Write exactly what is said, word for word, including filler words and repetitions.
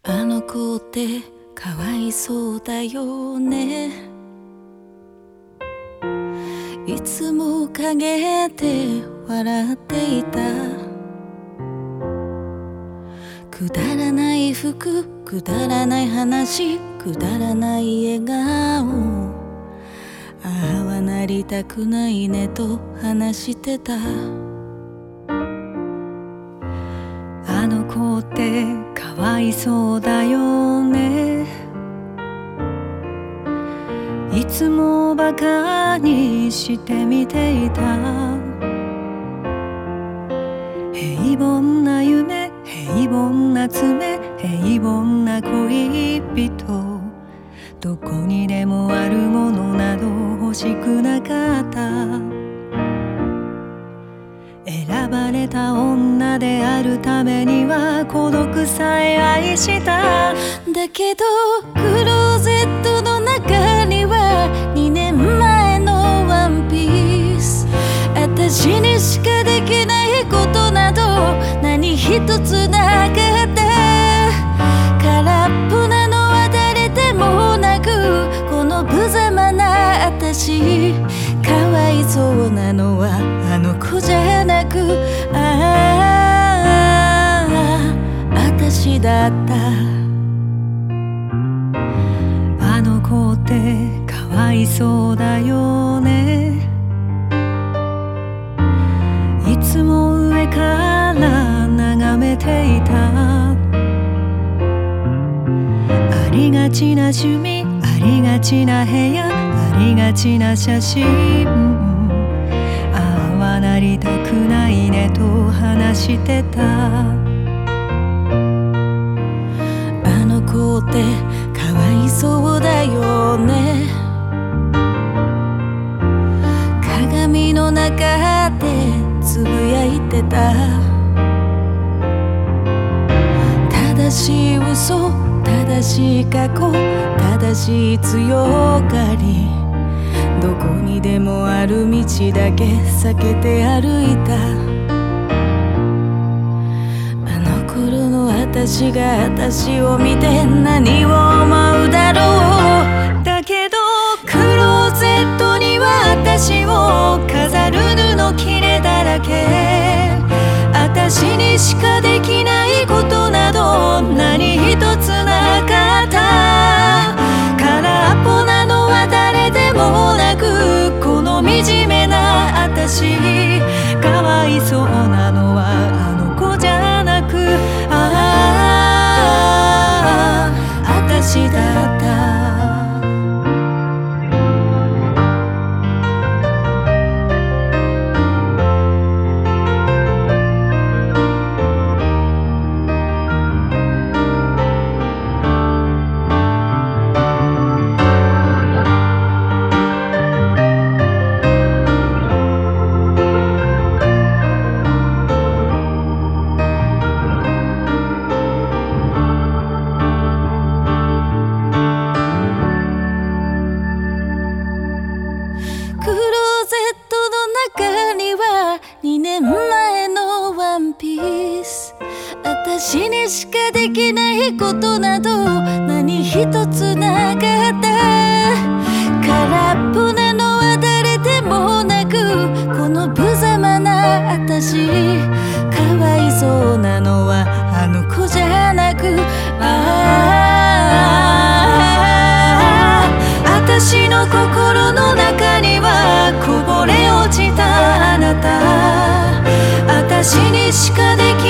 あの子ってかわいそうだよね。いつも陰で笑っていた。くだらない服、くだらない話、くだらない笑顔。ああはなりたくないねと話してた。 あの子ってかわいそうだよね。いつもバカにして見ていた。平凡な夢、平凡な爪、平凡な恋人。どこにでもあるものなど欲しくなかった。選ばれた女であるためには孤独さえ愛した。 だけどクローゼットの中にはにねんまえのワンピース。私にしかできないことなど何一つなかった。空っぽなのは誰でもなくこの無様な私。かわいそうなのはあの子じゃなくああ私だった。 あの子ってかわいそうだよね。いつも上から眺めていた。ありがちな趣味、ありがちな部屋、ありがちな写真。ああはなりたくないねと話してた。 あの子ってかわいそうだよね。鏡の中でつぶやいてた。正しい嘘、正しい過去、正しい強がり。どこにでもある道だけ避けて歩いた。あの頃の私が私を見て何を思うだろう。 だけどクローゼットには私を飾る布切れだらけ。私にしかできないことなど何一つなかった。空っぽなのは誰でもなくこの惨めな私。かわいそうなのはあの子じゃなくああ私だった。 クローゼットの中にはにねんまえのワンピース。私にしかできないことなど何一つなかった。空っぽなのは誰でもなくこの無様な私。かわいそうなのはあの子じゃなくああ私の心の中にはこぼれ落ちたあなた。私にしかでき